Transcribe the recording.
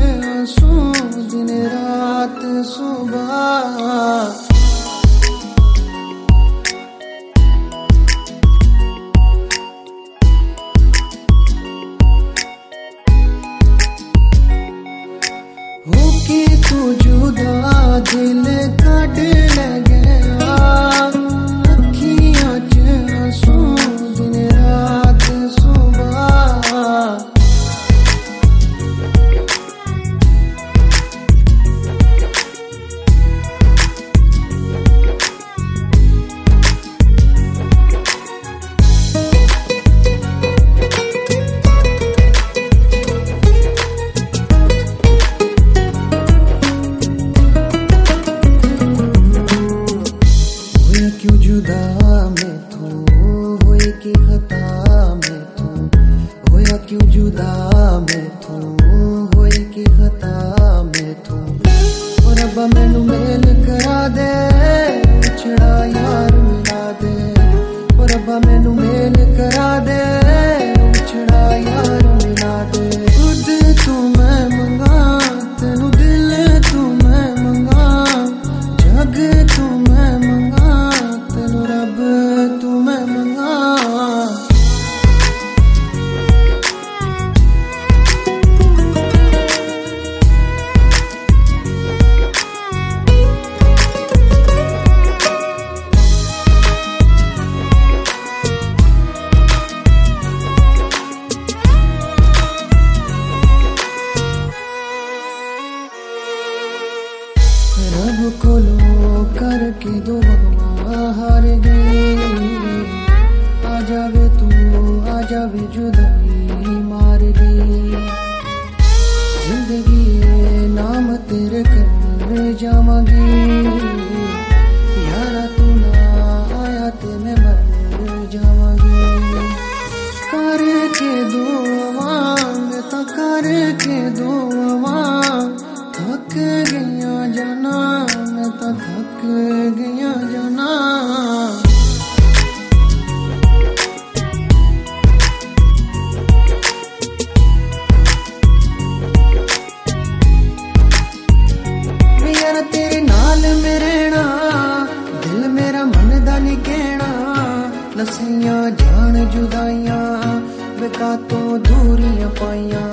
आंसू दिन रात सुबह। होके तू जुदा दिल काट ले गया, अखियां च आंसू दिन रात सुबह। क्यों जुदा मैं तू होए की खता मैं तू होया, क्यों जुदा मैं तू होए की खता मैं तू। और रब्बा मैनू मेल करा दे, उछड़ा यार मिला दे। और रब्बा मैनू मेल करा दे, उछड़ा यार मिला दे। खुद तू मैं मंगा तेनू, दिल तू मैं मंगा, जग तू मैं मंगा, रब तू मैं मंगा। रब को लो करके दुआ हार गई, आ जावे तू आ जावे जुदाई मार गई। जिंदगी नाम तेरे कर जावांगी, यारा तू ना आया ते मैं मर जावांगी। करके दुआ मैं तो करके दुआ, थक गया जाना मैं तो थक गया जाना। यार तेरे नाल में रहना, दिल मेरा मन दा नहीं कहना। लस्सियां जान जुदाइयां बेका तो दूरियां पाइयां,